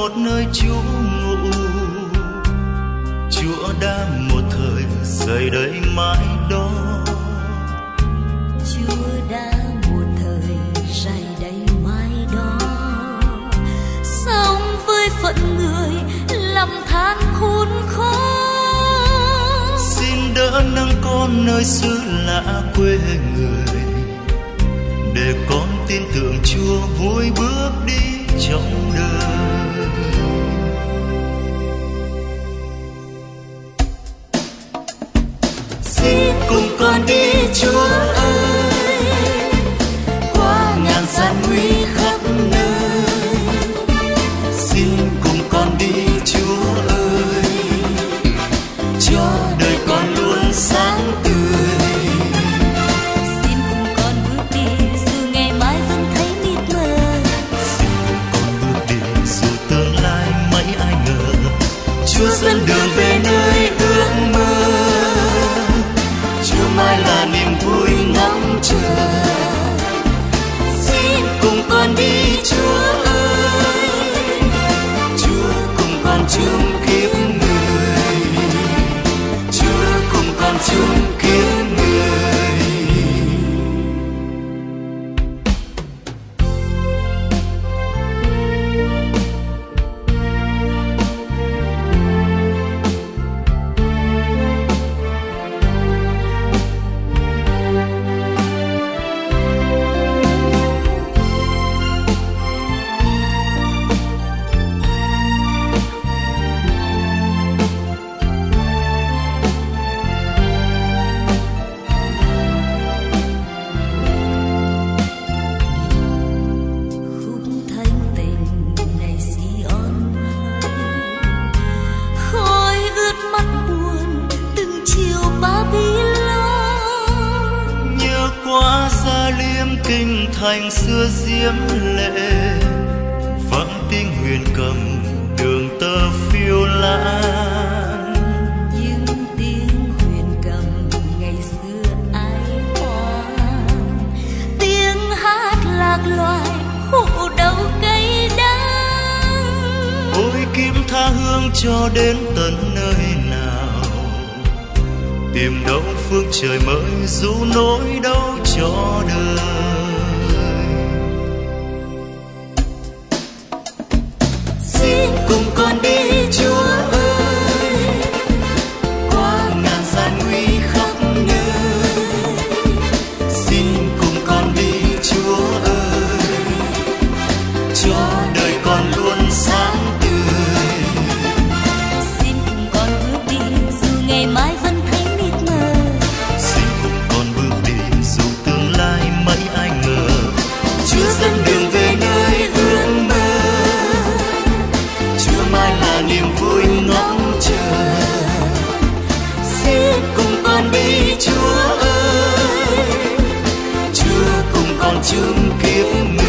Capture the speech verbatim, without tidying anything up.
một nơi Chúa ngụ. Chúa đã một thời rời đây mãi đó. Chúa đã một thời rày đây mãi đó. Sống với phận người lầm than khốn khó. Xin đỡ nâng con nơi xứ lạ quê người, để con tin tưởng Chúa vui bước đi trong đời. Xin cùng con đi Chúa ơi, qua ngàn gian nguy khắp nơi. Xin cùng con đi Chúa ơi, cho đời con luôn sáng tươi. Xin cùng con bước đi dù ngày mai vẫn thấy mịt mờ. Xin cùng con bước đi dù tương lai mấy ai ngờ. Chúa dẫn đường về nơi ước mơ. Chúa mai là niềm vui ngóng chờ. Xin cùng con đi Chúa ơi, Chúa cùng con chung kiếp người. Chúa cùng con chung kiếp người. Kinh thành xưa diễm lệ, vang tiếng huyền cầm đường tơ phiêu lãng. Những tiếng huyền cầm ngày xưa ai hoang, tiếng hát lạc loài khổ đau cay đắng. Ôi kim tha hương cho đến tận nơi nào, tìm đâu phương trời mới ru nỗi đau cho đời. Xin cùng con đi Chúa ơi, qua ngàn gian nguy khắp nơi. Xin cùng con đi Chúa ơi, cho đời con luôn sáng tươi. Xin cùng con bước đi dù ngày mai vẫn thấy mịt mờ. Xin cùng con bước đi dù tương lai mấy ai ngờ. Chúa dẫn đường về nơi ước mơ. Chúa mai là niềm vui ngóng chờ. Xin cùng con đi Chúa ơi, Chúa cùng con chung kiếp người.